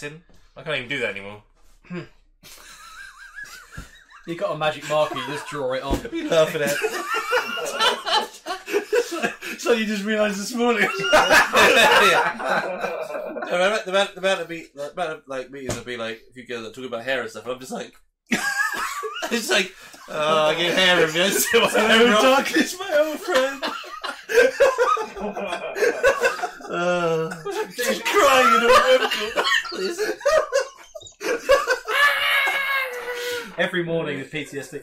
acting. I can't even do that anymore. You got a magic marker, you just draw it on. You laughing at? So you just realised this morning. The amount of meetings would be like, if you girls are talking about hair and stuff, and I'm just like, it's like, oh, I get hair in me. Hello, darkness, my old friend. Just crying in a webcam. Every morning with PTSD.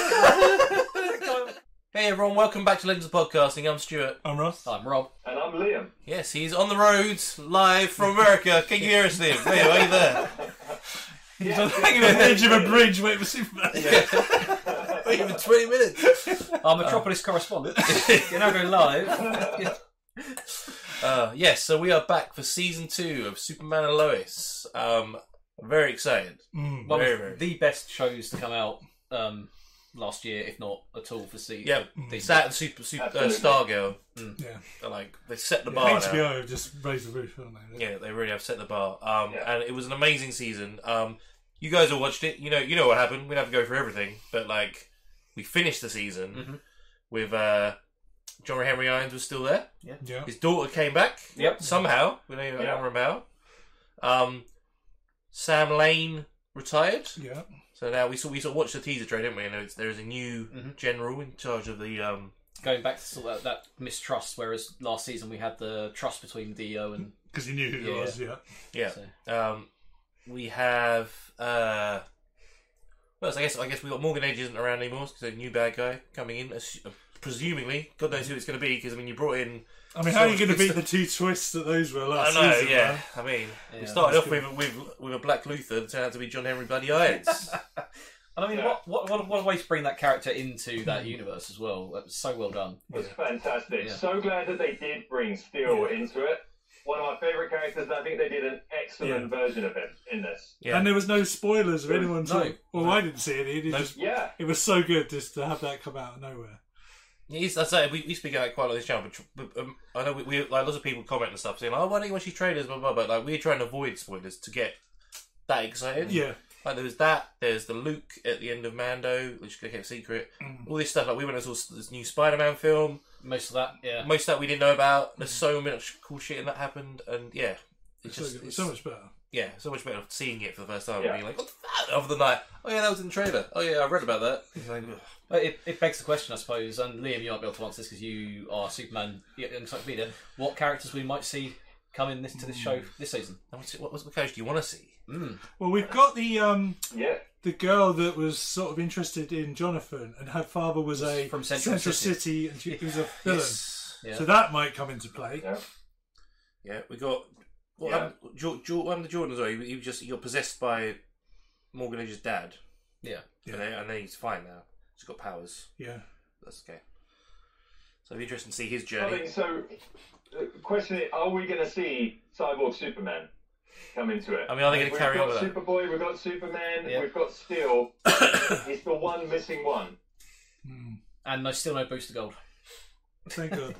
Hey everyone, welcome back to Legends of Podcasting. I'm Stuart. I'm Ross. I'm Rob. And I'm Liam. Yes, he's on the road, live from America. Can you hear us, Liam? Liam, are you there? He's on hanging on the edge of a bridge waiting for Superman. Waiting for 20 minutes. Our Metropolis correspondent. You're now going live. Yes, so we are back for season 2 of Superman and Lois. I'm very excited. One Very. of the best shows to come out last year, if not at all, for season. Yeah, it's that and Super Stargirl. Yeah. They set the bar now. HBO have just raised the roof, haven't they? Yeah, they really have set the bar. And it was an amazing season. You guys all watched it. You know what happened. We don't have to go through everything, but we finished the season with John Henry Irons was still there. Yeah. His daughter came back. Yep. Somehow. We don't remember how. Sam Lane retired. Yeah. So now we sort of watched the teaser trailer, didn't we? And there is a new general in charge of the. Going back to sort of that mistrust, whereas last season we had the trust between Dio and. Because he knew who it was, yeah. Yeah. So. We have. Well, I guess we got Morgan Edge isn't around anymore because a new bad guy coming in, presumably. God knows who it's going to be because you brought in. I mean, how are you going to beat the two twists that those were last I know, season? yeah. Man? I mean, we Yeah, started off with a Black Luther that turned out to be John Henry Bloody Irons. And I mean, what a way to bring that character into that universe as well. That was so well done. It was fantastic. Yeah. So glad that they did bring Steel into it. One of my favourite characters, and I think they did an excellent version of him in this. Yeah. And there was no spoilers of anyone. I didn't see any. It was so good just to have that come out of nowhere. I say we speak out quite a lot of this channel, but I know we like lots of people comment and stuff saying, "Oh, why don't you watch these trailers?" Blah blah. But we're trying to avoid spoilers to get that excited. Yeah. Like there was that. There's the Luke at the end of Mando, which is gonna keep secret. All this stuff. Like we went and saw this new Spider-Man film. Most of that, yeah. Most of that we didn't know about. There's so much cool shit in that happened, and yeah, it's so much better. Yeah, so much better seeing it for the first time Yeah. and being like, what the fuck? Other than like, oh yeah, that was in the trailer. Oh yeah, I read about that. It's like, ugh. It begs the question, I suppose, and Liam, you might be able to answer this because you are Superman encyclopedia. What characters we might see come in to this show this season? What character do you want to see? Well, we've got the Yeah. the girl that was sort of interested in Jonathan, and her father was From Central City, and she was a villain. Yes. Yeah. So that might come into play. Yeah. Yeah, we got. What Yeah. happened to Jordan as well? He got possessed by Morgan Edge's dad. Yeah. And then he's fine now. He's got powers. Yeah. That's okay. So it'll be interesting to see his I journey. think so. The question is, are we going to see Cyborg Superman come into it? I mean, are they going to carry on with that? We've got Superboy, we've got Superman, Yeah. we've got Steel. He's the one missing one. And still no Booster Gold. Thank God.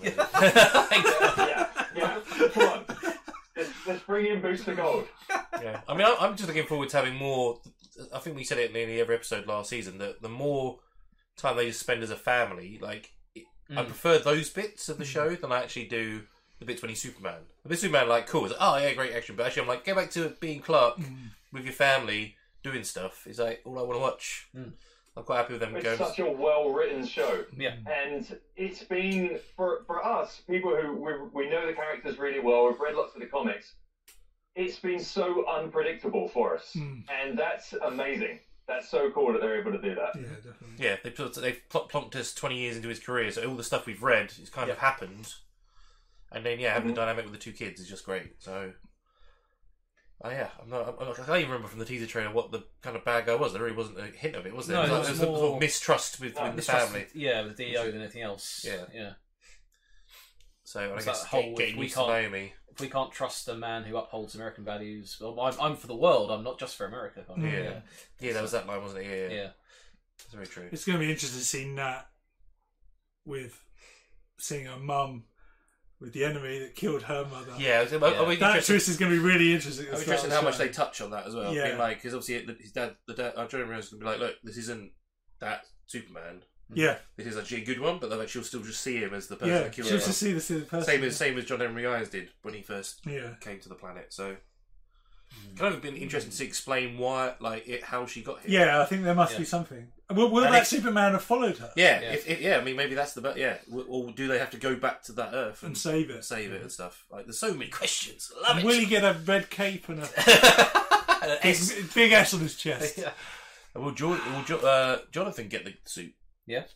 Yeah. Come on. Let's bring in Booster Gold. Yeah, I mean, I'm just looking forward to having more. I think we said it in nearly every episode last season that the more time they just spend as a family, I prefer those bits of the show than I actually do the bits when he's Superman. The bit Superman, cool. It's like, oh yeah, great action. But actually, I'm like, go back to being Clark with your family doing stuff. Is like all I want to watch. I'm quite happy with them It's going. such a well-written show. Yeah. And it's been, for us, people who we know the characters really well, we've read lots of the comics, it's been so unpredictable for us. And that's amazing. That's so cool that they're able to do that. Yeah, definitely. Yeah, they've plonked us 20 years into his career, so all the stuff we've read has kind of happened. And then, having the dynamic with the two kids is just great. So, I can't even remember from the teaser trailer what the kind of bad guy was. There really wasn't a hint of it, was there? No, It it was was sort more of mistrust with the family. With Dio than anything else. Yeah. So, I It's guess that whole, getting we used to can't- Naomi. If we can't trust a man who upholds American values, well, I'm for the world. I'm not just for America. Kind of. Yeah, that was that line, wasn't it? Yeah. Yeah. That's very true. It's going to be interesting to see Nat with seeing her mum with the enemy that killed her mother. Yeah, that twist is going to be really interesting. I'm interested in how much they touch on that as well. Yeah. Being like, because obviously his dad, Jonah Rose, is going to be like, look, this isn't that Superman. Yeah, this is actually a good one, but like she'll still just see him as the person that killed her. She'll just see the person. Same as John Henry Irons did when he first came to the planet. So, kind of been interesting to explain why, how she got here. Yeah, I think there must be something. Will that Superman have followed her? Yeah, I mean, maybe that's or do they have to go back to that Earth and save it, and stuff? Like, there's so many questions. Love it. Will he get a red cape and a big S on his chest? Yeah. Will Jonathan get the suit? Yeah.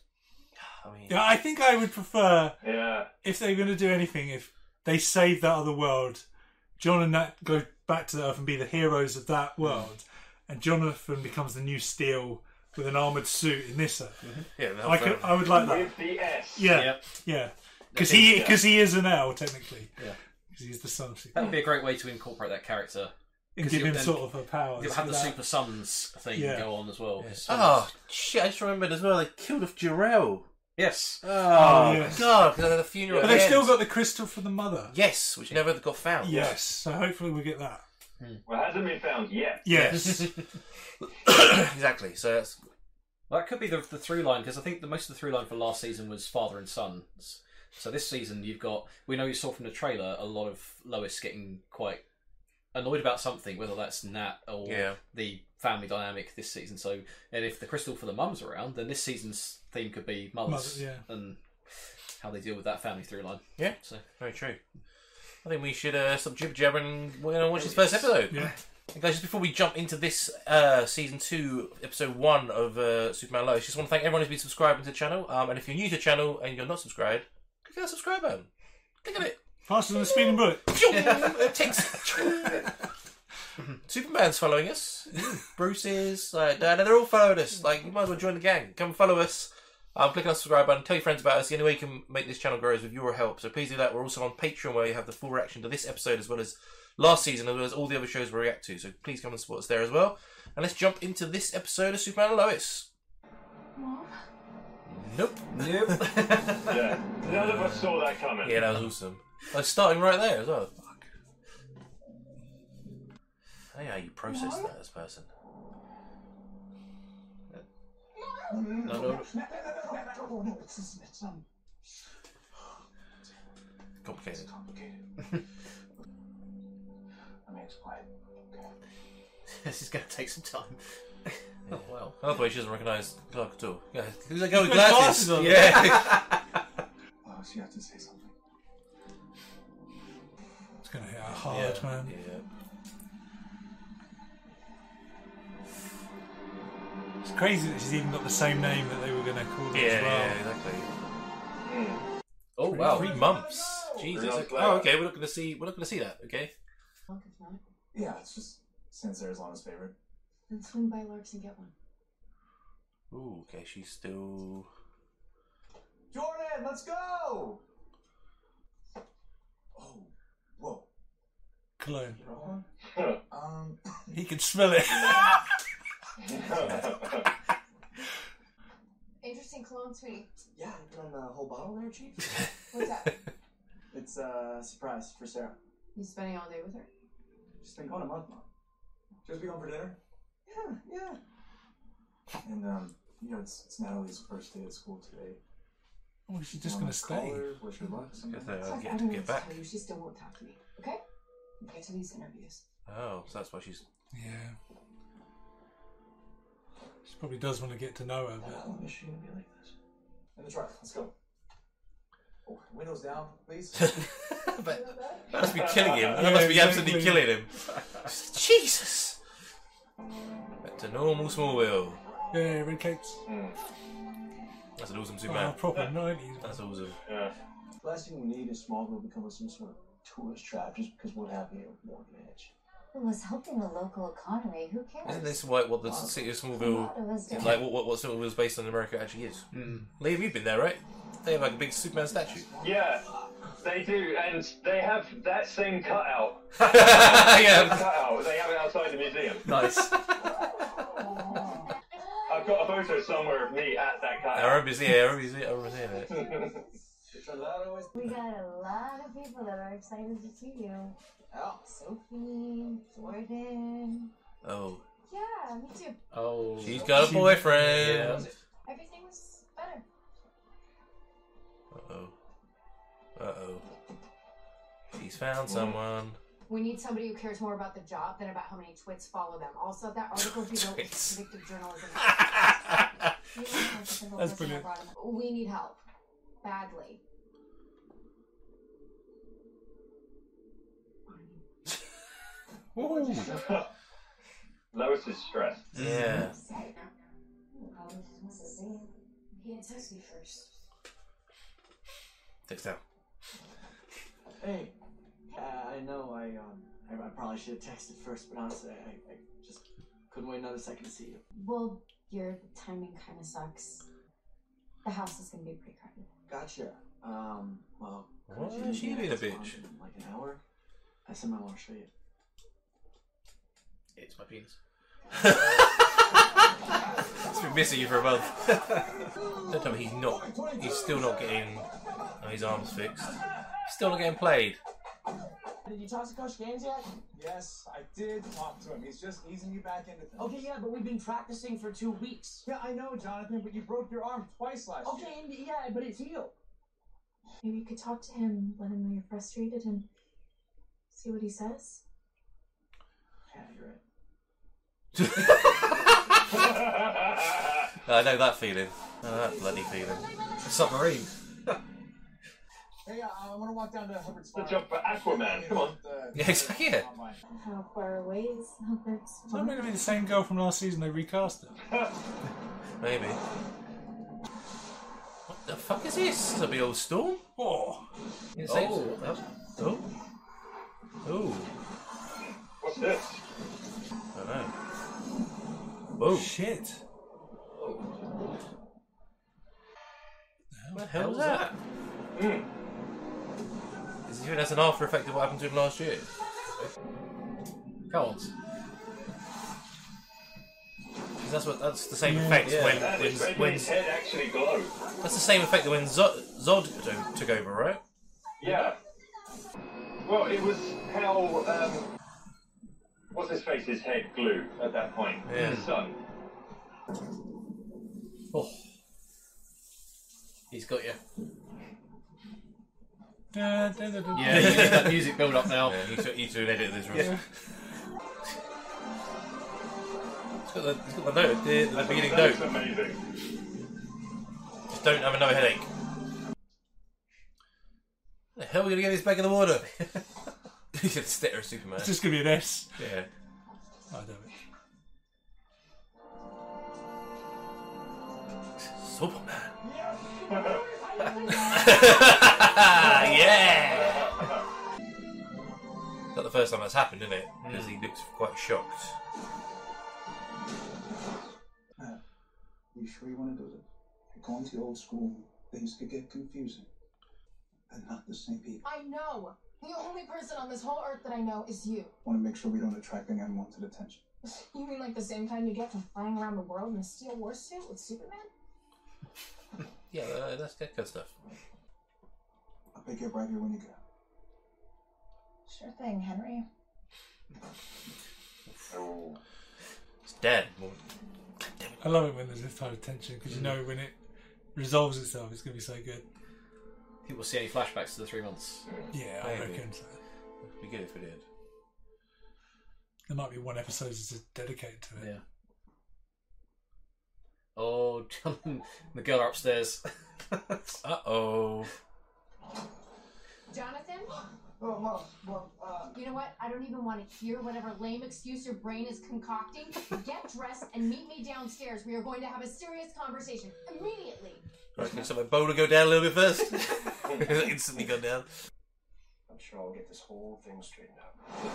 I think I would prefer if they're going to do anything, if they save that other world, John and Nat go back to the Earth and be the heroes of that world, and Jonathan becomes the new Steel with an armoured suit in this Earth. Yeah, I would like that. With the S. Yeah. Because he is an L technically. Yeah. Because he's the son of Superman. That would be a great way to incorporate that character. And give him sort of a power. You'll have the Super Sons thing go on as well. Yes. Oh shit! I just remembered as well. They killed off Jor-El. Yes. Oh yes. God! Because the funeral. But they've still got the crystal for the mother. Yes, which never got found. Yes. So hopefully we'll get that. Well, it hasn't been found yet. Yes. Exactly. So that's. Well, that could be the through line, because I think most of the through line for last season was father and son. So this season we know you saw from the trailer a lot of Lois getting quite annoyed about something, whether that's Nat or the family dynamic this season. So, and if the crystal for the mum's around, then this season's theme could be mothers and how they deal with that family through line. Yeah, so very true. I think we should stop jibber jabbering and we're going to watch this first episode. Yeah. And guys, just before we jump into this season 2, episode 1 of Superman Lois, just want to thank everyone who's been subscribing to the channel. And if you're new to the channel and you're not subscribed, click on the subscribe button. Click on it. Faster than a speeding bullet. Superman's following us. Bruce is. They're all following us. You might as well join the gang. Come follow us. Click on the subscribe button. Tell your friends about us. The only way you can make this channel grow is with your help. So please do that. We're also on Patreon, where you have the full reaction to this episode as well as last season, as well as all the other shows we react to. So please come and support us there as well. And let's jump into this episode of Superman and Lois. Mom? Nope. Yeah, none of us saw that coming. Yeah, that was awesome. Starting right there as well. Fuck. I don't know how you process that as a person. No. It's Complicated. Let me explain. Okay. This is going to take some time. Oh well. Otherwise, she doesn't recognise Clark at all. Yeah, who's that guy with glasses? On. Yeah. Lois, you have to say something. It's going to hit her hard, man. Yeah. It's crazy that she's even got the same name that they were going to call her as well. Yeah, exactly. Oh wow. 3 months. Jesus. Oh, okay. We're not going to see that. Okay. Yeah, it's just since Arizona's favorite. Then swing by Lark's and get one. Ooh, okay. She's still. Jordan, let's go! Oh, whoa. Cologne. Um, He can smell it. Interesting cologne, sweetie. yeah, you done the whole bottle there, Chief? What's that? It's a surprise for Sarah. You spending all day with her? She's been gone a month now. Just be home for dinner? Yeah. And, it's Natalie's first day at school today. Oh, she's just going to stay. Wish her luck. Get to get back. Tell you, she still won't talk to me. Okay? Okay, to these interviews. Oh, so that's why she's. Yeah. She probably does want to get to know her, but. How long is she going to be like this? In the truck, let's go. Oh, windows down, please. But that must be killing him. That must be absolutely killing him. Jesus! Back to normal Smallville. Yeah, red capes. That's an awesome Superman. Proper 90s. That's awesome. Yeah. Last thing we need is Smallville becoming some sort of tourist trap just because what happened here with Morgan Edge. It was helping the local economy. Who cares? Isn't this what the city of Smallville, like what Smallville's based on in America actually is? Liam, you've been there, right? They have like a big Superman statue. Yeah, they do, and they have that same cutout. Yeah. Cutout. They have it outside the museum. Nice. I've got a photo somewhere of me at that cutout. I remember seeing it. We got a lot of people that are excited to see you. Oh. Sophie, Jordan. Oh. Yeah, me too. Oh. She's got a boyfriend. Yeah. Everything was better. Uh-oh. She's found someone. We need somebody who cares more about the job than about how many twits follow them. Also, that article he wrote was predictive journalism. That's brilliant. We need help. Badly. Lois is stressed. Yeah. He didn't text me first. Text out. Hey, I know I probably should have texted first, but honestly, I just couldn't wait another second to see you. Well, your timing kind of sucks. The house is going to be pretty crowded. Gotcha. Well, Why could you is she meet being a us bitch? in like an hour? I somehow want to show you. It's my penis. It's been missing you for a month. Don't tell me he's still not getting his arms fixed. He's still not getting played. Did you talk to Coach Gaines yet? Yes, I did talk to him. He's just easing you back into things. Okay, yeah, but we've been practicing for 2 weeks. Yeah, I know, Jonathan, but you broke your arm twice last year. Okay, yeah, but it's healed. Maybe you could talk to him, let him know you're frustrated, and see what he says. Yeah, you're right. I know that feeling. I know that bloody feeling. A submarine. Hey, I want to walk down to Hubbard's The farm. job for Aquaman, come on. Yeah, exactly. Yeah. How far away is Hubbard's? Is that meant to be the same girl from last season? They recast her. Maybe. What the fuck is this? This is a big old storm. Oh, Oh. What's this? I don't know. Whoa. shit! What the hell was that? Is he that's an after effect of what happened to him last year? Can't. Because that's the same Yeah. effect Yeah. when His head actually glowed. that's the same effect that when Zod took over, right? Yeah. Well, it was how what's his face? His head glue at that point. Yeah. His son. Oh. He's got you. Da, da, da, da. Yeah, you need that music build up now. Yeah, you two edit this. Yeah. It's got the note, the beginning That's note. amazing. Just don't have another headache. The hell are we gonna get this back in the water? He's a stare at Superman. It's just gonna be an S. Yeah. I don't know. Superman. Ah, Yeah. Not the first time that's happened, isn't it? Because he looks quite shocked. You sure you want to do this? You're going to the old school. Things could get confusing. And not the same people. I know. The only person on this whole earth that I know is you. Want to make sure we don't attract any unwanted attention. You mean like the same kind you get from flying around the world in a steel warsuit with Superman? Yeah, that's that kind of stuff. I'll pick you up right here when you get. Sure thing, Henry. Oh. It's dead. I love it when there's this type of tension because you know when it resolves itself, it's gonna be so good. Think we'll see any flashbacks to the 3 months. Yeah, Maybe. I reckon so. It'd be good if we did. There might be one episode that's dedicated to it. Yeah. Oh, John and the girl are upstairs. Uh-oh. Jonathan? Oh, Mom. Well, You know what? I don't even want to hear whatever lame excuse your brain is concocting. Get dressed and meet me downstairs. We are going to have a serious conversation immediately. Right, can my boulder go down a little bit first? Instantly go down. I'm sure I'll get this whole thing straightened out.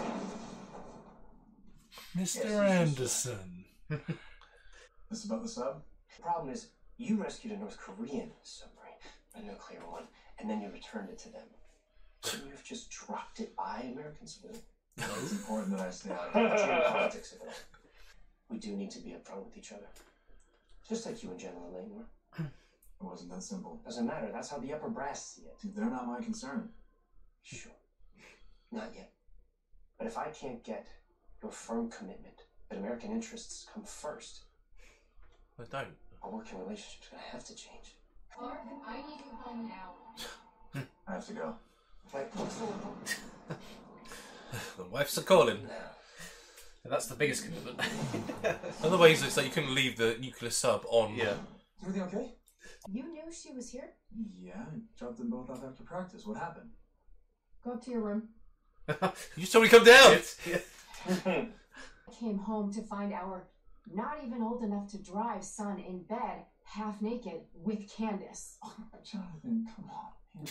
Mr. Anderson. This about the sub? the problem is, you rescued a North Korean submarine, a nuclear one, and then you returned it to them. Couldn't you have just dropped it by American soil? It's important that I stay out of The geopolitics of it all. We do need to be upfront with each other. Just like you and General Lane were. It wasn't that simple. Doesn't matter. That's how the upper brass see it. They're not my concern. Sure. Not yet. But if I can't get your firm commitment that American interests come first, I don't. our working relationship's gonna have to change. Clark, I need you home now. I have to go. Like, The wife's a calling. That's the biggest commitment. Otherwise, it's like you couldn't leave the nuclear sub on. Yeah. Everything okay? You knew she was here? Yeah, I dropped them both off after practice. What happened? Go up to your room. You told me to come down. I came home to find our not even old enough to drive son in bed, half naked, with Candace. Oh, Jonathan, come on.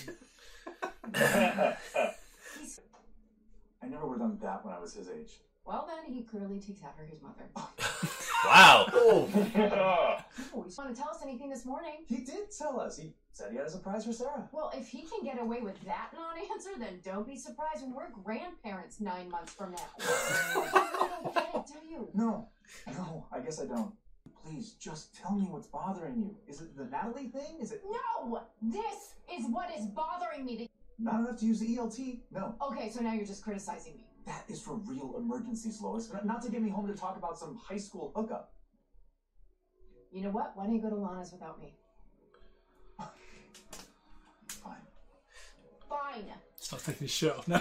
I never would have done that when I was his age. Well, then he clearly takes after his mother. Wow. Oh, you want to tell us anything this morning? He did tell us. He said he had a surprise for Sarah. Well, if he can get away with that non-answer, then don't be surprised when we're grandparents 9 months from now. You don't get it, do you? No, I guess I don't. Please, just tell me what's bothering you. Is it the Natalie thing? Is it... No! This is what is bothering me. Not enough to use the ELT? No. Okay, so now you're just criticizing me. That is for real emergencies, Lois. Not to get me home to talk about some high school hookup. You know what? Why don't you go to Lana's without me? Fine. Fine. Stop taking his shirt off now.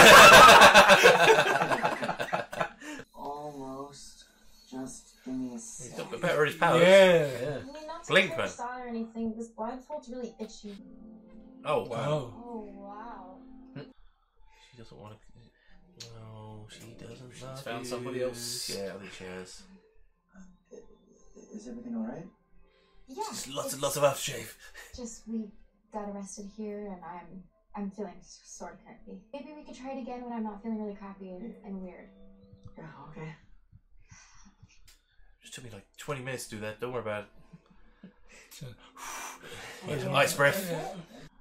Almost. Just give me a He's sec. got the better of his powers. Yeah. I mean, not to Blink, be man. upset or anything. This blindfold's really itchy. Oh wow. Oh wow. She doesn't want to. No, she doesn't. She's love found you. somebody else. Yeah, I think she has. Is everything alright? Yeah. Just lots and it's lots of aftershave. Just we got arrested here, and I'm feeling sort of crappy. Maybe we could try it again when I'm not feeling really crappy and weird. Yeah, okay. Just took me like 20 minutes to do that. Don't worry about Yeah. it. Nice breath.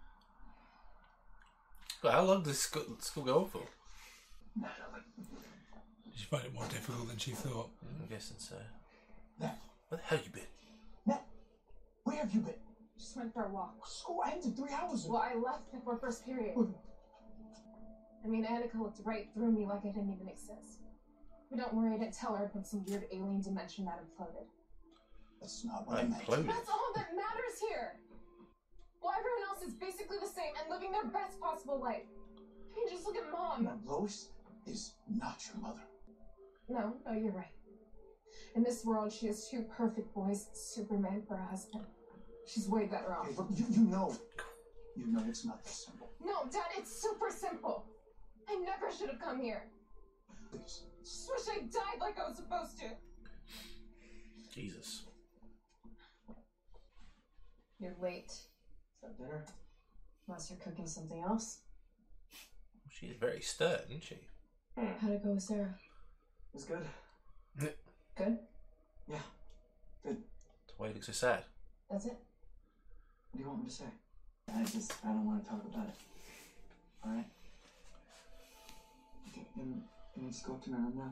But how long does school go on for? Did you find it more difficult than she thought? I'm guessing so. Nat, Where the hell you been? Nat, where have you been? Just went for a walk. School ended 3 hours ago. Well, I left before first period. I mean, Annika looked right through me like I didn't even exist. But don't worry, I didn't tell her about some weird alien dimension that imploded. That's not what I meant. Imploded. That's all that matters here! Well, everyone else is basically the same and living their best possible life. I mean, just look at Mom. No, Lois is not your mother. No, you're right. In this world, she has 2 perfect boys, Superman for a husband. She's way better off. Okay, but you know it's not this simple. No, Dad, it's super simple. I never should have come here. Please. Just wish I died like I was supposed to. Jesus. You're late. Is that dinner? Unless you're cooking something else. She is very stern, isn't she? How'd it go with Sarah? It's good. Good? Yeah, good. That's why you look so sad. That's it? What do you want me to say? I don't want to talk about it. Alright? Okay, can we just go up to my room now?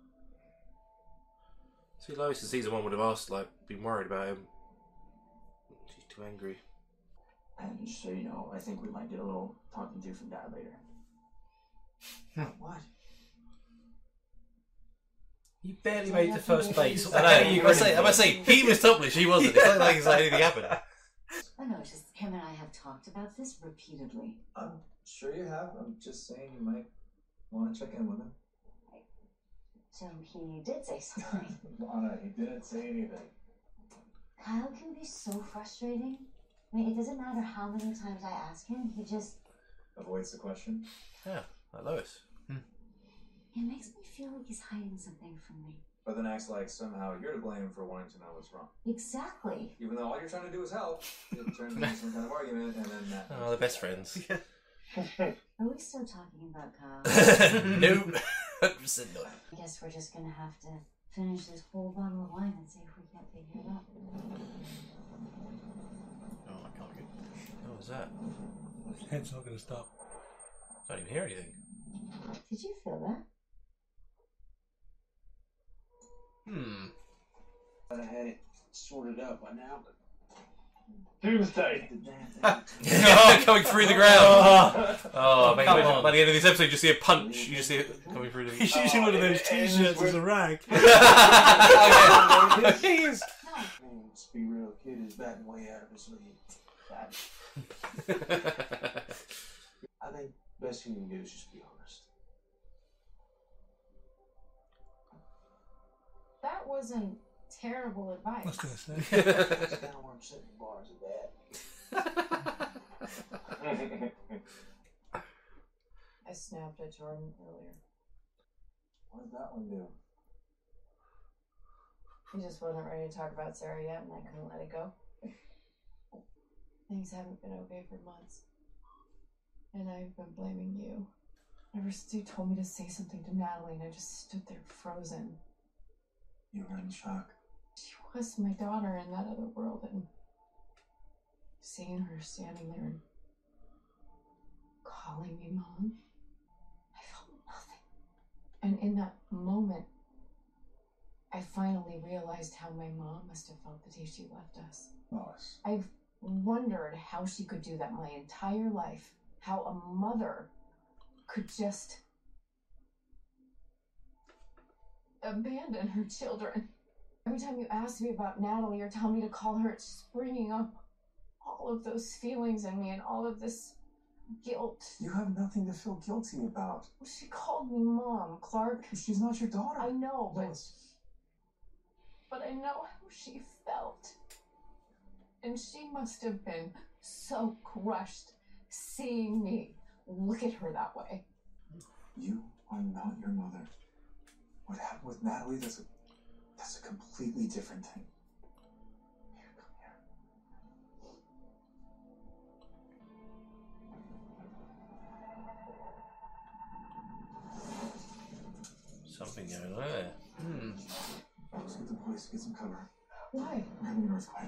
See, Lois in season 1 would have asked, like, been worried about him. She's too angry. And just so you know, I think we might get a little talking to from Dad later. What? You barely made the first base. I know. I must say, he was topless. She wasn't. It's not like anything happened. Oh no, it's just him and I have talked about this repeatedly. I'm sure you have. I'm just saying you might want to check in with him. So he did say something. Lana, he didn't say anything. Kyle can be so frustrating. I mean, it doesn't matter how many times I ask him, he just... Avoids the question. Yeah, like Lois. It makes me feel like he's hiding something from me. But then acts like somehow you're to blame for wanting to know what's wrong. Exactly. Even though all you're trying to do is help, it turns into some kind of argument, and then that... Oh, they're best friends. Are we still talking about Kyle? Nope. 100% not. I guess we're just gonna have to finish this whole bottle of wine and see if we can't figure it out. Oh, I can't get. What was that? Head's not going to stop. Can't even hear anything. Did you feel that? I'd have had it sorted out by now, but Doomsday. Coming through the ground. Oh, mate, Come on. by the end of this episode, you just see a punch. You just see it coming through the. He's using one of those t-shirts as a rag. Let's be real, kid is batting way out of his league. I think best thing you can do is just be honest. That wasn't terrible advice. I was going to say. That's kind of where I'm setting the bars at that. I snapped at Jordan earlier. What did that one do? He just wasn't ready to talk about Sarah yet, and I couldn't let it go. Things haven't been okay for months. And I've been blaming you. Ever since you told me to say something to Natalie, and I just stood there frozen. You were in shock. She was my daughter in that other world, and seeing her standing there and calling me Mom, I felt nothing. And in that moment, I finally realized how my mom must have felt the day she left us. Lois. I've wondered how she could do that my entire life. How a mother could just abandon her children. Every time you ask me about Natalie or tell me to call her, it's just bringing up all of those feelings in me and all of this guilt. You have nothing to feel guilty about. She called me Mom, Clark. She's not your daughter. I know, Lois. but I know how she felt. And she must have been so crushed seeing me look at her that way. You are not your mother. What happened with Natalie, that's a completely different thing. Here, come here. Something going on there. Let's get the boys, get some cover. Why? We're having an earthquake.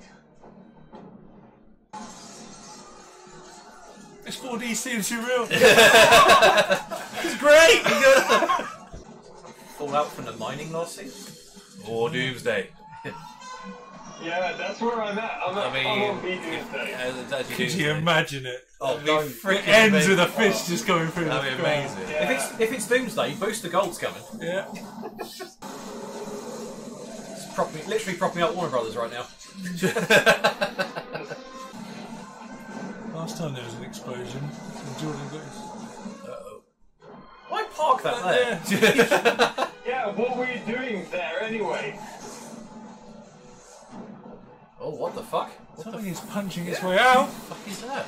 This 4D seems surreal. It's great! Fallout from the mining last season? Or Doomsday. Yeah, that's where I'm at. I'm on Doomsday. Could you imagine it? Oh, it ends with a fish just going through That'd the be ground. amazing. Yeah. If it's Doomsday, Booster Gold's coming. Yeah. It's literally propping up Warner Brothers right now. Last time there was an explosion, and Jordan got his. Why park that there? Yeah, what were you doing there anyway? Oh, what the fuck? Something is punching its way out. What the fuck is that?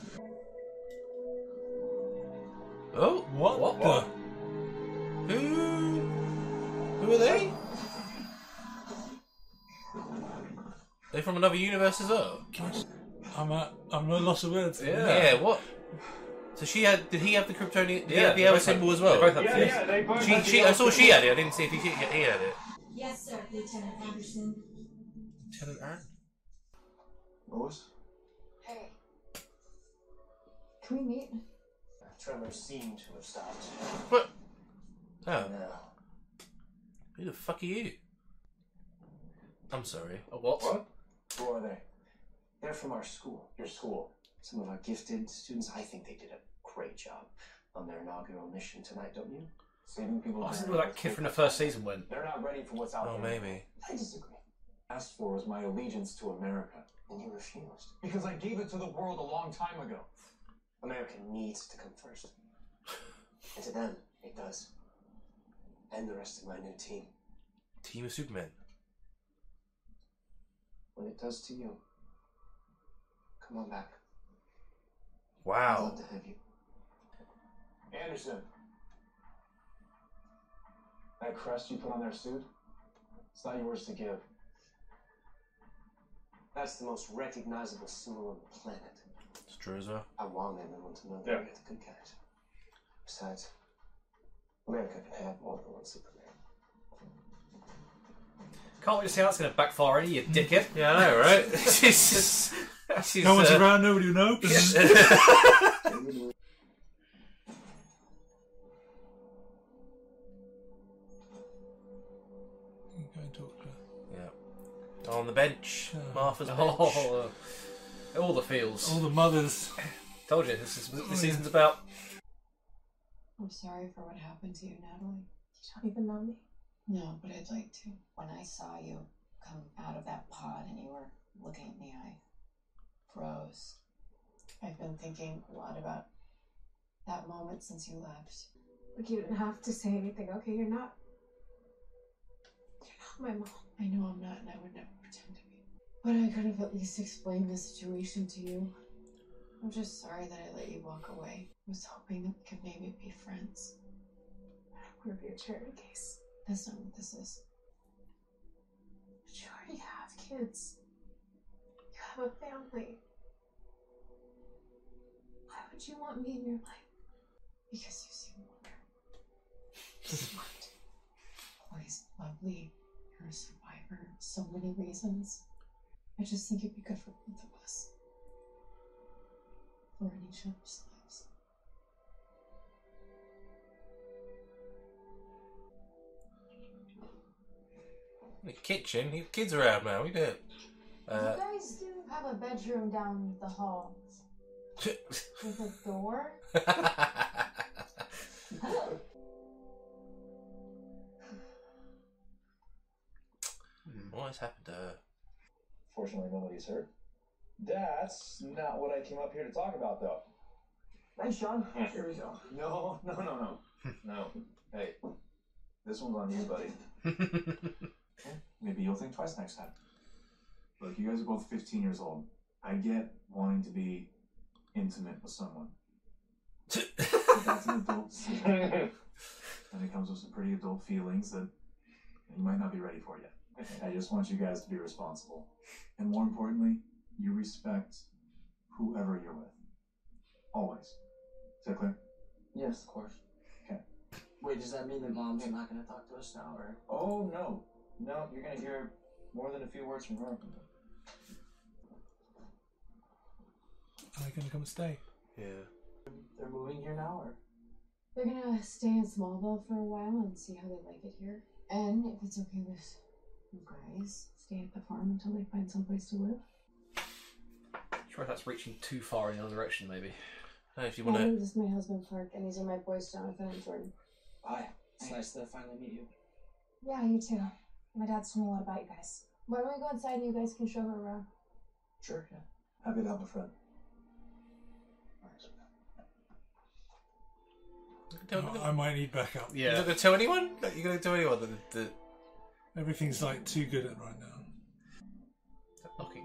Oh, What the? Who are they? They're from another universe as well. I'm at a loss of words. Yeah, what? So she had. Did he have the Kryptonian? Did he Yeah, have the they L both symbol had- as well? they both had- Yeah, they both had the I saw she had it. I didn't see if he had it. Yes, sir, Lieutenant Anderson. Lieutenant Aaron. Lois? Hey. Can we meet? Tremors seem to have stopped. What? Oh. Now, Who the fuck are you? I'm sorry. What? who are they? They're from our school. Your school. Some of our gifted students. I think they did a great job on their inaugural mission tonight, don't you? Saving people. Oh, isn't it where that kid from the first season went? They're not ready for what's out Oh, there. maybe. I disagree. Asked for was my allegiance to America. And you refused. Because I gave it to the world a long time ago. America needs to come first. And to them, it does. And the rest of my new team. Team of Supermen. When it does to you, come on back. I'd Wow. love to have you. Anderson. That crest you put on their suit, it's not yours to give. That's the most recognizable symbol on the planet. It's true as well. I want everyone to know that Yeah. we're the good guys. Besides, America can have more than one Superman. Can't wait to see how that's going to backfire on you, you dickhead. Yeah, I know, right? No one's around, nobody knows. Yeah. On the bench. Martha's bench. Oh, All the feels. All the mothers. Told you, this season's about... I'm sorry for what happened to you, Natalie. You don't even know me. No, but I'd like to. When I saw you come out of that pod and you were looking at me, I froze. I've been thinking a lot about that moment since you left. Like, you didn't have to say anything, okay? You're not my mom. I know I'm not, and I would never pretend to be. But I could have at least explained the situation to you. I'm just sorry that I let you walk away. I was hoping that we could maybe be friends. I don't want to be a charity case. That's not what this is. But you already have kids. You have a family. Why would you want me in your life? Because you seem wonderful. Smart. Always lovely. You're a survivor. So many reasons. I just think it'd be good for both of us. For in each other's lives. The kitchen? Your kids are out now, we do it. You guys do have a bedroom down the hall. With a door? What has happened to her? Fortunately, nobody's hurt. That's not what I came up here to talk about, though. Thanks, Sean. Here we go. No. No. Hey, this one's on you, buddy. Maybe you'll think twice next time. Look, you guys are both 15 years old. I get wanting to be intimate with someone. But that's an adult decision. And it comes with some pretty adult feelings that you might not be ready for yet. I just want you guys to be responsible. And more importantly, you respect whoever you're with. Always. Is that clear? Yes, of course. Okay. Wait, does that mean that Mom's not going to talk to us now, or? Oh, no. No, you're going to hear more than a few words from her. Are they going to come and stay? Yeah. They're moving here now, or? They're gonna stay in Smallville for a while and see how they like it here. And if it's okay with you guys, stay at the farm until they find someplace to live. Sure, that's reaching too far in the other direction, maybe. If you want to... This is my husband, Clark, and these are my boys, Jonathan and Jordan. Hi. It's nice to finally meet you. Yeah, you too. My dad's told me a lot about you guys. Why don't we go inside and you guys can show her around? Sure, yeah. Happy to help a friend. I might need backup. Yeah. You're not going to tell anyone? You're going to tell anyone that... Everything's like too good at right now. Is that knocking?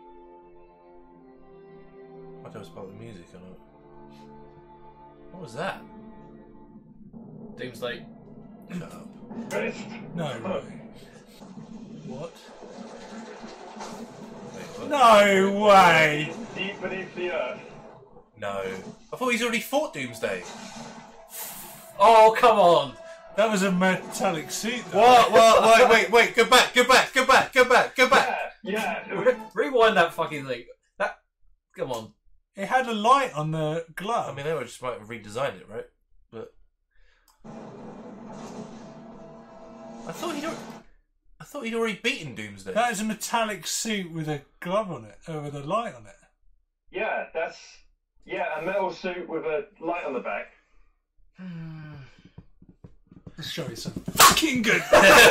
I thought it was part of the music or not. What was that? Doomsday. Shut up. No way. What? Wait, what? No way! Deep beneath the earth. No. I thought he's already fought Doomsday. Oh, come on! That was a metallic suit, though. What? Wait, go back! Yeah. Rewind that fucking thing. Come on. It had a light on the glove. I mean, they just might have redesigned it, right? But... I thought he'd already beaten Doomsday. That is a metallic suit with a glove on it, with a light on it. Yeah, that's... Yeah, a metal suit with a light on the back. This show is so fucking good.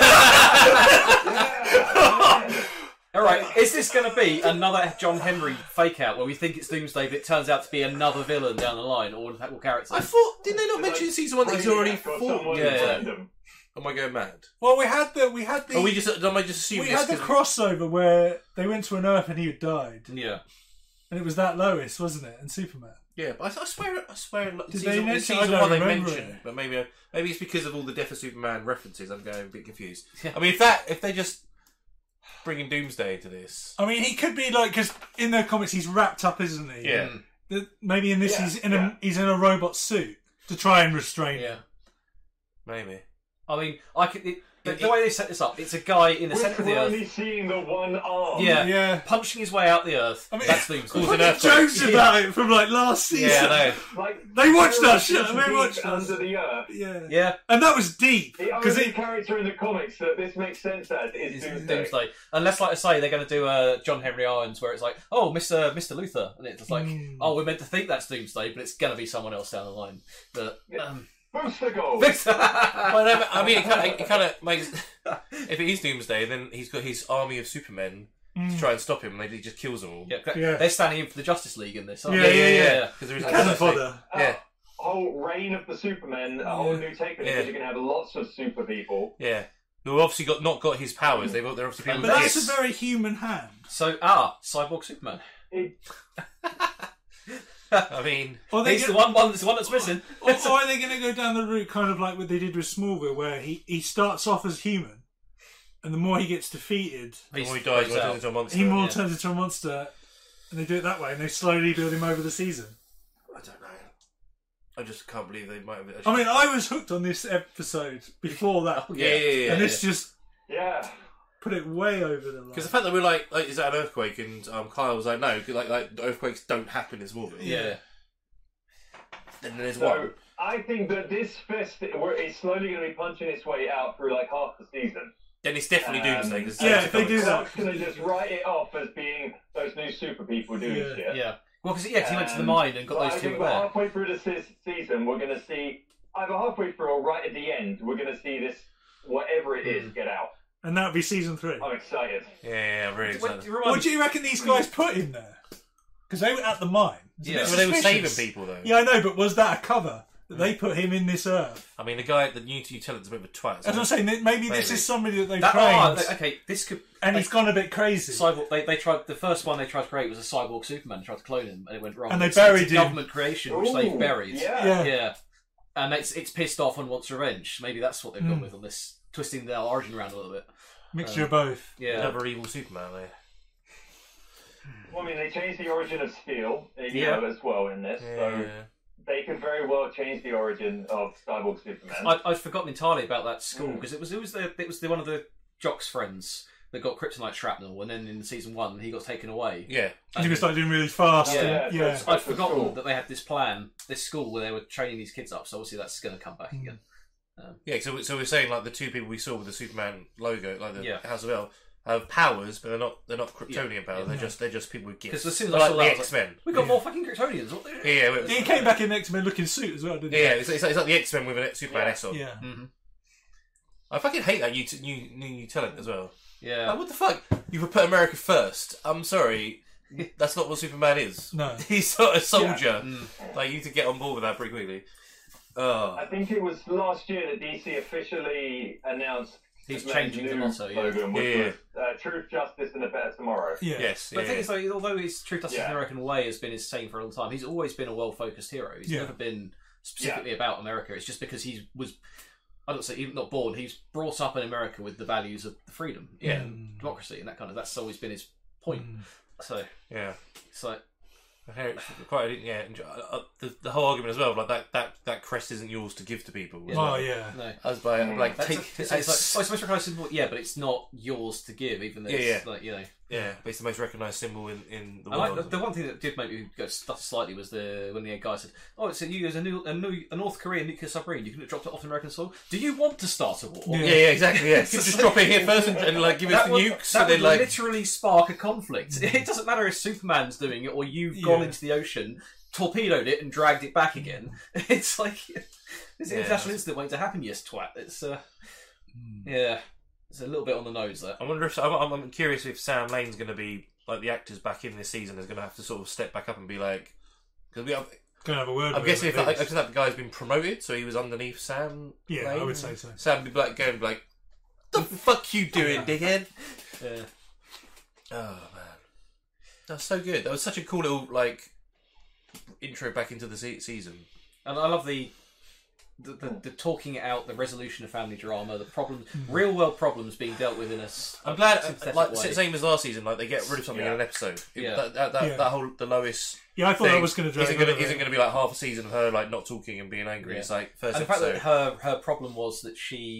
Alright, is this going to be another John Henry fake out where we think it's Doomsday but it turns out to be another villain down the line or character? I thought, didn't they not mention in season 1 that he's already fought? Yeah. Am I going mad? Well, we had the. Am I just assuming we had the crossover where they went to an Earth and he had died. Yeah. And it was that Lois, wasn't it? And Superman. Yeah, but I swear Did they mention? season I don't 1 they remember mentioned, it. but maybe it's because of all the Death of Superman references. I'm going a bit confused. Yeah. I mean, if they just bringing Doomsday into this, I mean, he could be like, because in the comics he's wrapped up, isn't he? Yeah. Maybe in this he's in a robot suit to try and restrain him. maybe. I mean, the way they set this up, it's a guy in the centre of the We're Earth. only seeing the one arm. Yeah, punching his way out the Earth. I mean, that's Doomsday. Jokes about it from like last season. Yeah, I know. Like, They watched that shit. deep They watched us. under the earth. Yeah, and that was deep The only character in the comics that this makes sense as is Doomsday. Unless, like I say, they're going to do a John Henry Irons where it's like, oh, Mr. Luther, and it's like, oh, we're meant to think that's Doomsday, but it's going to be someone else down the line. But Booster Gold. Well, no, I mean, it kind of makes. If it is Doomsday, then he's got his army of Supermen to try and stop him, and he just kills them all. Yeah, they're standing in for the Justice League in this. Aren't Yeah. Because there is Can't bother. Yeah. Whole reign of the Supermen, a whole new take on it, because you're going to have lots of super people. Yeah. Who obviously not got his powers. They're obviously people. But that's a very human hand. So, Cyborg Superman. I mean, he's the one that's missing. Or are they going to go down the route kind of like what they did with Smallville, where he starts off as human, and the more he gets defeated, the more he dies, he turns into a monster. He turns into a monster, and they do it that way, and they slowly build him over the season. I don't know. I just can't believe they might have. I mean, I was hooked on this episode before that. Yeah. And this just Yeah. put it way over the line. Because the fact that we're like, is that an earthquake? And Kyle was like, no, like earthquakes don't happen in Smallville. Yeah. And then there's So one. I think that this fest it's slowly going to be punching its way out through like half the season. Then it's definitely Doomsday. If they do that. Clark's going to just write it off as being those new super people doing shit. Yeah. Well, because he went to the mine and got But those I two think there. halfway through the season, we're going to see, either halfway through or right at the end, we're going to see this, whatever it is, get out. And that would be season 3. I'm excited. Yeah, I'm really excited. What do you reckon these guys put in there? Because they were at the mine. Yeah, but they were saving people though. Yeah, I know, but was that a cover? That they put him in this Earth? I mean, the guy, the new Utility's a bit of a twat. As I'm saying, maybe this is somebody that they've Oh, trained. okay, this could. And he's gone a bit crazy. Cyborg. They tried the first one they tried to create was a cyborg Superman. They tried to clone him, and it went wrong. And they It's buried a him. government creation, which they've buried. Yeah. And it's pissed off and wants revenge. Maybe that's what they've gone with on this, twisting their origin around a little bit. Mixture of both. Yeah. Another evil Superman there. Well, I mean, they changed the origin of Steel, as well in this, so they could very well change the origin of Cyborg Superman. I'd forgotten entirely about that school because it was one of the Jock's friends that got kryptonite shrapnel, and then in season 1 he got taken away. Yeah, and he was like doing really fast. Yeah. I'd forgotten that they had this plan, this school where they were training these kids up. So obviously that's going to come back again. So we're saying like the two people we saw with the Superman logo, like the House of El, have powers, but they're not Kryptonian powers. They're just people with gifts. Because as soon as They're I like saw the that, X-Men. We've got more fucking Kryptonians. What the... Yeah, he came back in the X-Men looking suit as well, didn't he? Yeah, it's like the X-Men with a Superman S on. Yeah. Mm-hmm. I fucking hate that new talent as well. Yeah. Like, what the fuck? You would put America first. I'm sorry. That's not what Superman is. No. He's not a soldier. Like, you need to get on board with that pretty quickly. I think it was last year that DC officially announced he's his changing the new motto, slogan, which was Truth, Justice, and a Better Tomorrow. Yeah. Yes. But the thing is, though, although his Truth, Justice, and the American Way has been his saying for a long time, he's always been a well-focused hero. He's never been specifically about America. It's just because he was, I don't say, even not born, he's brought up in America with the values of freedom, democracy, and that kind of, that's always been his point. So, yeah. It's like, the whole argument as well, like that crest isn't yours to give to people. No. As by like it's take, like, it's most recognised symbol, but it's not yours to give, even though it's like, you know. Yeah, but it's the most recognised symbol in the world. world. The one thing that did make me go stutter slightly was when the guy said, "Oh, it's you as a North Korean nuclear submarine. You couldn't have dropped it off American soil. Do you want to start a war?" Yeah, exactly. Yeah, just drop it here first and like give us the nukes. That and then would like literally spark a conflict. It doesn't matter if Superman's doing it or you've gone into the ocean, torpedoed it, and dragged it back again. It's like it's an international incident waiting to happen. Yes, twat. It's It's a little bit on the nose there. I wonder if I'm curious if Sam Lane's going to be like the actors back in this season is going to have to sort of step back up and be like, because we have. Going to have a word. I'm guessing if that guy's been promoted, so he was underneath Sam. Yeah, Lane. I would say so. Sam would be like going like, "The fuck you doing, dickhead?" Yeah. Oh man, that's so good. That was such a cool little like intro back into the season. And I love the talking it out, the resolution of family drama, the problem, real world problems being dealt with in a. I'm glad, like way. same as last season, like they get rid of something in an episode. That whole the Lois. Yeah, I thought that was going to drag. Isn't going to be like half a season of her like not talking and being angry. Yeah. It's like first and episode. the fact that her problem was that she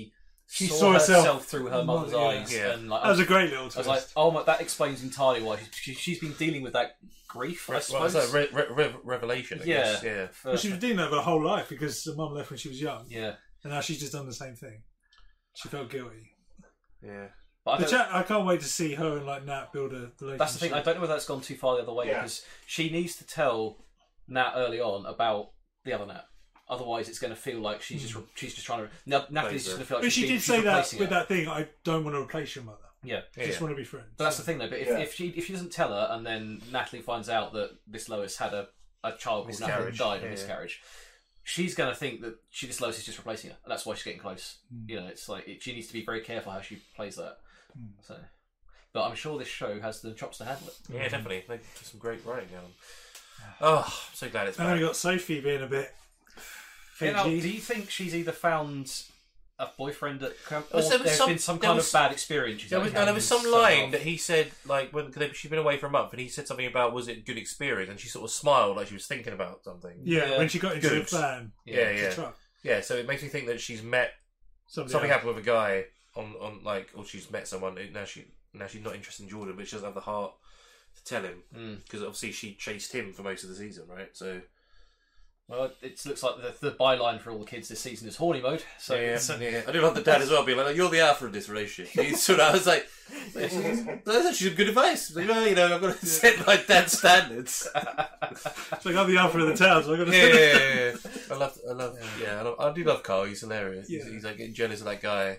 She saw herself through her mother's eyes. Yeah. And, like, That was a great little I twist. was like, oh my, that explains entirely why she's been dealing with that grief, I suppose. Well, it's like revelation, I guess. Yeah. But she was doing that her whole life because her mum left when she was young. Yeah. And now she's just done the same thing. She felt guilty. Yeah. But I can't wait to see her and like Nat build a relationship. That's the thing. I don't know whether that's gone too far the other way because she needs to tell Nat early on about the other Nat. Otherwise, it's going to feel like she's just trying to. Natalie's just going to feel like. But she did say that with that thing. I don't want to replace your mother. Yeah, I just want to be friends. But that's the thing, though. But if she doesn't tell her, and then Natalie finds out that this Lois had a child called Natalie and died of miscarriage, she's going to think that this Lois is just replacing her, and that's why she's getting close. You know, it's like she needs to be very careful how she plays that. So, but I'm sure this show has the chops to handle it. Yeah, definitely. They did some great writing on them. Oh, I'm so glad it's back. And we got Sophie being a bit. Do you think she's either found a boyfriend at camp, or Well, there's been some kind of bad experience? There was some line that he said, like, when she'd been away for a month, and he said something about, was it a good experience? And she sort of smiled, like she was thinking about something. Yeah, when she got into the van. Yeah, so it makes me think that she's met something happened with a guy on like, or she's met someone. Now she's not interested in Jordan, but she doesn't have the heart to tell him because obviously she chased him for most of the season, right? So. Well, it looks like the byline for all the kids this season is horny mode. So yeah. I do love the dad as well, being like, "You're the alpha of this relationship." He's sort of, I was like, "That's actually good advice." Like, well, you know, I've got to set my dad's standards. It's like I'm the alpha of the town, so I've got to. Yeah. I do love Carl. He's hilarious. Yeah. He's like getting jealous of that guy.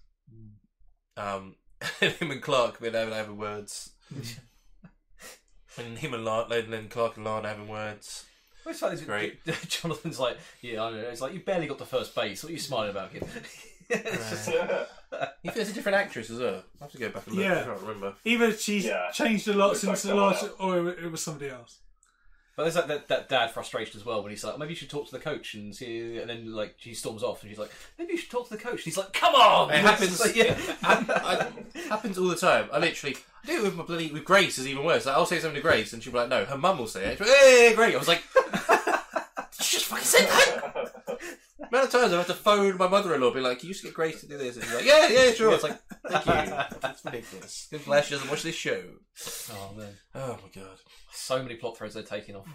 Him and Clark been having words, and him and then Clark and Lana having words. It's like, great. Jonathan's like, yeah, I know. It's like, you barely got to first base. What are you smiling about, kid? It's a different actress as well. I have to go back and look. I can't remember. Either she's changed a lot since the last, or it was somebody else. But there's like that dad frustration as well when he's like, maybe you should talk to the coach and see. And then like she storms off and she's like, maybe you should talk to the coach. And he's like, come on! It happens. Like, happens all the time. I literally do it with Grace is even worse. Like, I'll say something to Grace and she'll be like, no, her mum will say it. She'll be like, hey, great. I was like, she just fucking said that. The amount of times I have to phone my mother-in-law, be like, can you just get Grace to do this? And she's like, yeah, sure. I was like, thank you. It's ridiculous. Good glad she doesn't watch this show. Oh man. Oh my god. So many plot threads they're taking off.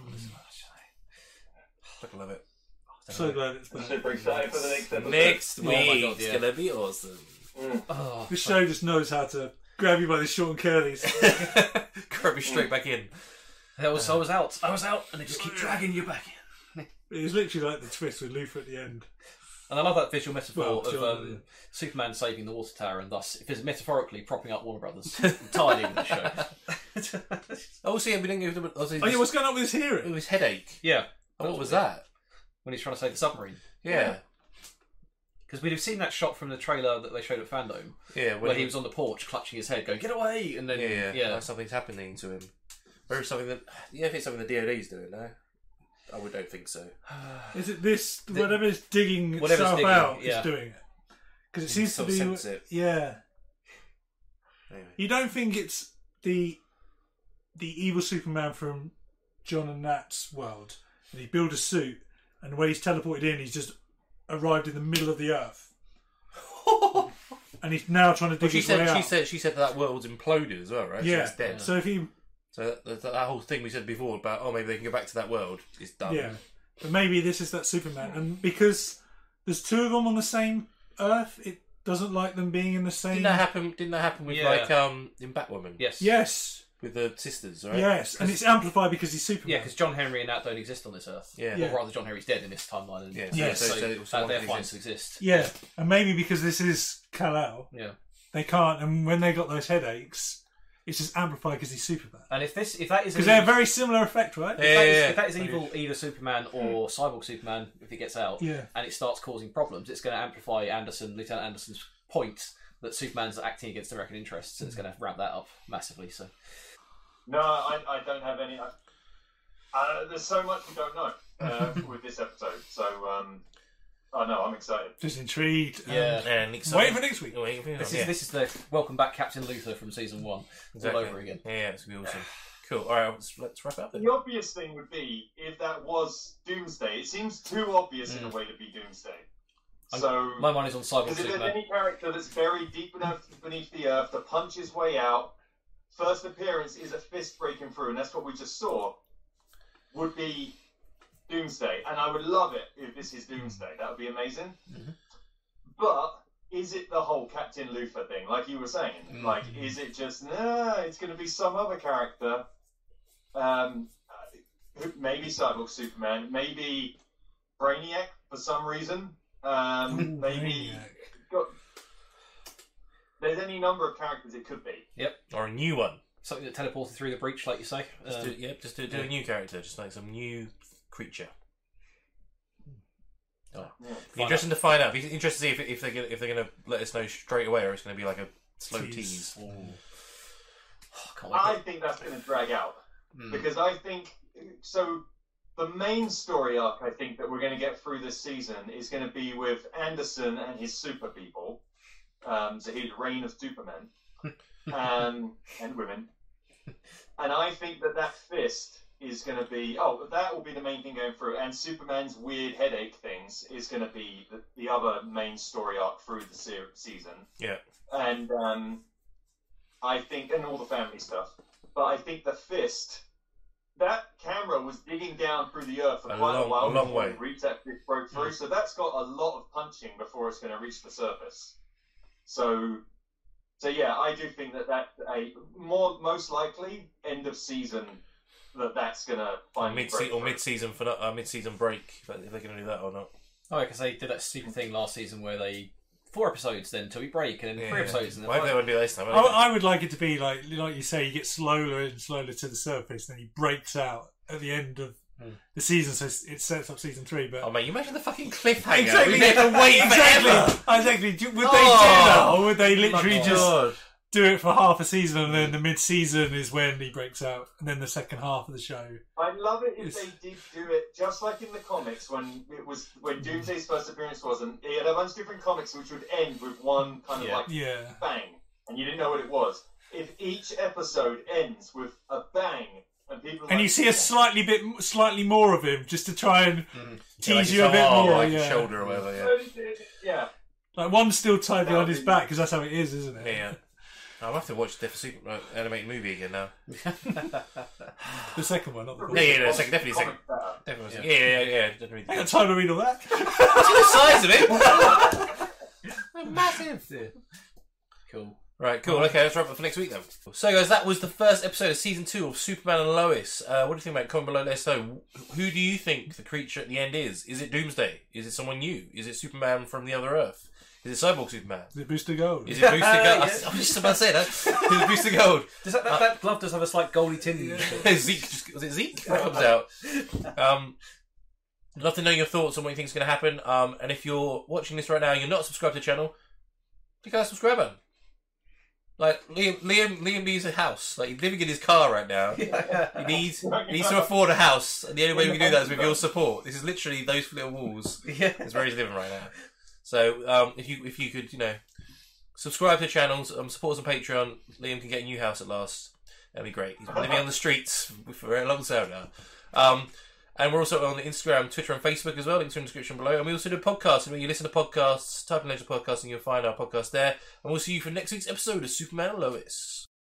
I love it. So glad it's back. Super excited for the next episode. Next week, it's gonna be awesome. This show just knows how to grab you by the short and curlies. Grab you straight back in. I was out, and they just keep dragging you back in. It was literally like the twist with Luthor at the end. And I love that visual metaphor of Superman saving the water tower and thus, if it's metaphorically, propping up Warner Brothers entirely in the show. Also, we didn't give them. What's going on with his hearing? It was headache. Yeah. What was that? When he's trying to save the submarine. Yeah. Because we'd have seen that shot from the trailer that they showed at Fandom. Yeah, where he was on the porch clutching his head, going, "Get away!" And then like something's happening to him. Or something that if it's something the DoD's doing, no? I don't think so. Is it this? Whatever's digging itself out is doing it. Because it seems to be. Sense it. Yeah. Anyway. You don't think it's the evil Superman from John and Nat's world, and he built a suit, and when he's teleported in, he's just arrived in the middle of the Earth, and he's now trying to dig his way out. She said that world's imploded as well, right? Yeah. So it's dead. So if he. So that whole thing we said before about maybe they can go back to that world is done. Yeah, but maybe this is that Superman, and because there's two of them on the same Earth, it doesn't like them being in the same. Didn't that happen with like in Batwoman? Yes. Yes. With the sisters, right? Yes, and it's amplified because he's Superman. Yeah, because John Henry and Nat don't exist on this Earth. Yeah. Or rather, John Henry's dead in this timeline. And Yes. So they're fine to exist. Yeah, and maybe because this is Kal-El, they can't. And when they got those headaches, it's just amplified because he's Superman. And if that is because they're a very similar effect, right? If that is evil, either Superman or Cyborg Superman, if it gets out, and it starts causing problems, it's going to amplify Lieutenant Anderson's point that Superman's acting against American interests, and it's going to ramp that up massively. So. No, I don't have any. There's so much we don't know with this episode. So, I'm excited. Just intrigued. And excited. Wait for next week. This is the welcome back Captain Luthor from season 1 all over again. Yeah, it's going to be awesome. Cool. All right, let's wrap up then. The obvious thing would be if that was Doomsday. It seems too obvious in a way to be Doomsday. So my money's on Cyborg because if there's Superman. any character that's buried deep enough beneath the earth to punch his way out, first appearance is a fist breaking through, and that's what we just saw. Would be Doomsday, and I would love it if this is Doomsday. That would be amazing. Mm-hmm. But is it the whole Captain Luthor thing, like you were saying? Mm-hmm. Like, is it just it's going to be some other character? Maybe Cyborg Superman, maybe Brainiac for some reason. Maybe there's any number of characters it could be. Yep, or a new one. Something that teleported through the breach, like you say. Just do a new character, just like some new creature. Oh. Yeah. Interesting to find out. Be interesting to see if they're going to let us know straight away, or it's going to be like a slow tease. I think that's going to drag out because I think so. The main story arc I think that we're going to get through this season is going to be with Anderson and his super people, so his reign of Supermen and women, and I think that fist is going to be that will be the main thing going through, and Superman's weird headache things is going to be the other main story arc through the season. Yeah, and I think and all the family stuff, but I think the fist. That camera was digging down through the earth for quite a while before it reached that fist broke through. So that's got a lot of punching before it's going to reach the surface. So yeah, I do think that most likely end of season that's going to find mid-season break if they're going to do that or not. Oh, because they did that stupid thing last season where they 4 episodes then till we break and then 3 episodes and then why they wouldn't do this time? I would like it to be like you say, you get slower and slower to the surface, then he breaks out at the end of the season, so it sets up season 3. But mate, you imagine the fucking cliffhanger. Exactly. We have to wait forever. Exactly. Would they do that, or would they literally just do it for half a season, and then the mid-season is when he breaks out, and then the second half of the show? I'd love it if they did do it just like in the comics when Doomsday's first appearance was, and he had a bunch of different comics which would end with one kind of bang, and you didn't know what it was. If each episode ends with a bang, and people and you see a slightly more of him, just to try and tease you a bit more, like a shoulder or whatever. Yeah, like one's still tied behind his back because that's how it is, isn't it? Yeah. I'll have to watch the Super animated movie again now. The second one, not the first. Yeah, definitely second. Definitely. Yeah. I got time to read all that. Look at the size of it. Massive. Yeah. Cool. Right, cool. Okay, let's wrap up for next week then. So, guys, that was the first episode of season 2 of Superman and Lois. What do you think about it? Comment below, let us know. Who do you think the creature at the end is? Is it Doomsday? Is it someone new? Is it Superman from the other Earth? Is it Cyborg Superman? Is it Booster Gold? Is it Booster Gold? I was just about to say that. Is it Booster Gold? Does that glove does have a slight goldy tinge. Zeke, was it Zeke? That comes out. I'd love to know your thoughts on what you think is going to happen. And if you're watching this right now and you're not subscribed to the channel, click that subscribe button. Like Liam needs a house. Like he's living in his car right now. He needs to afford a house, and the only way we can do that is with your support. This is literally those little walls. It's where he's living right now. So if you could subscribe to the channels, support us on Patreon, Liam can get a new house at last. That'd be great. He's been living on the streets for a long time now. And we're also on Instagram, Twitter, and Facebook as well. Links are in the description below. And we also do podcasts. And when you listen to podcasts, type in Legend Podcast and you'll find our podcast there. And we'll see you for next week's episode of Superman and Lois.